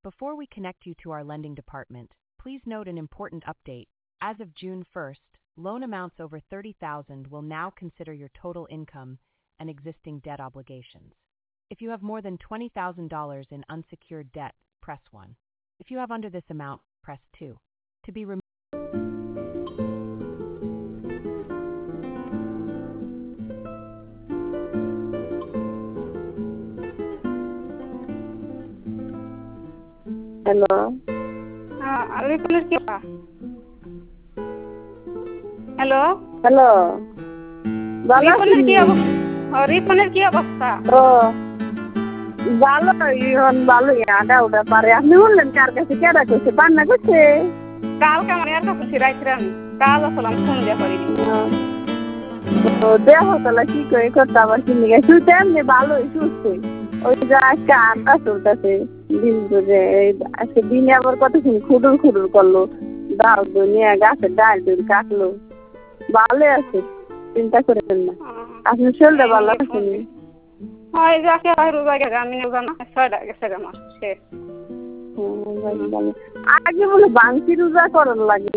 Before we connect you to our lending department, please note an important update. As of June 1st, loan amounts over $30,000 will now consider your total income and existing debt obligations. If you have more than $20,000 in unsecured debt, press 1. If you have under this amount, press 2. To be removed. Hello রিপনের কি hello hello রিপনের কি অবস্থা? ও ভালো ভালো আটা ওটা পারে আপনি বললেন কার কাছে কেডা করছে বান্না করছে কালকে আমার এর কাছে ফিরাইছিলাম কাল আসলাম ফোন দিয়ে করিনি দেহ তাহলে কি করে করতে আবার কিনে গেছে তেমনি ভালোই সুস্থই ওই যে একটা আটা চলতেছে দিন ধরে আজকে দিনে আবার কতক্ষণ খুডুর খুডুর করলো ডাল নিয়ে গাছের ডাল ডুল কাটলো ভালো আছে চিন্তা করেন না আপনার শরীরটা ভালো আছে হয় যাকে হয় রোজা গেছে আমি রোজা না 6টা গেছে আমার শেষ আগে বলে বাংসি রোজা করার লাগে